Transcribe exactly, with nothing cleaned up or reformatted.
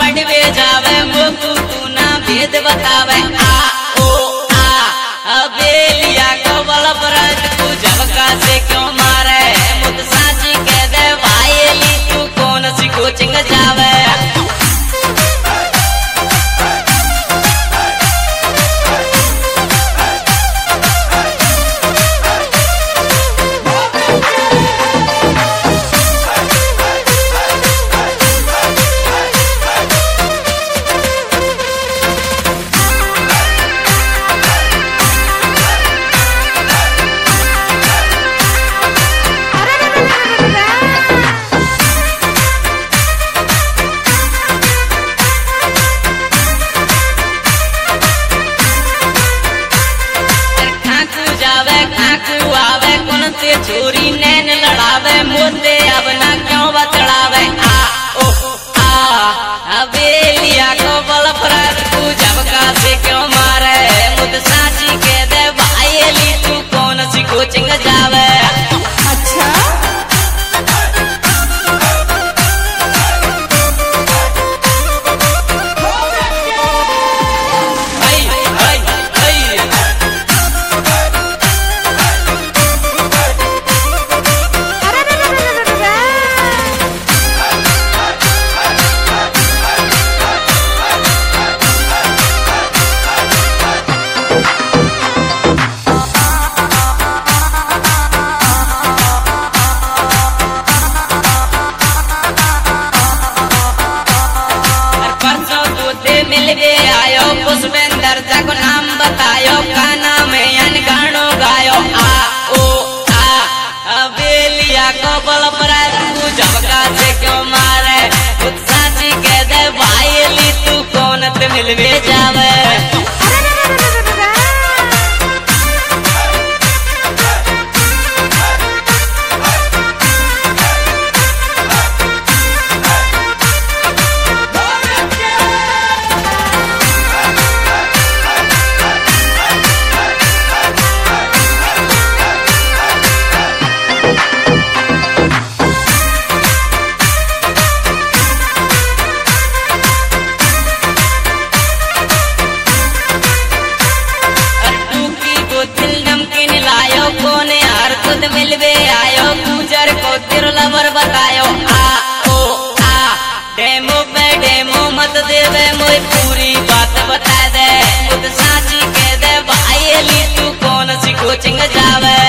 पढ़वे जावे मोकू तू ना भेद बतावे आ ओ आ हवेलिया को बल परत तू झबका से क्यों मारे मुझ साची कह दे भाईली तू कौन सी कोचिंग जावे छोरी नैन लड़ावे मोते अब ना क्यों बचड़ावे आ ओ आ हवेलिया को बल परत तू झबका से क्यों मारे मुझ साची कह दे भाईली तू कौन सी कोचिंग जावे अच्छा मिलवे आयो पुष्पेंद्र जग नाम बतायो का नाम है गानो गायो आ ओ आ हवेलिया को बल परत तू झबका से क्यों मारे खुद साची कह दे भाईली तू कौन ते मिलवे जावे मिलवे आयो गुजर को तिरलवर बतायो आ ओ आ डेमो पे डेमो मत देवे मोई पूरी बात बता दे मुझ साची कह दे भाईली तू कौन सी कोचिंग जावे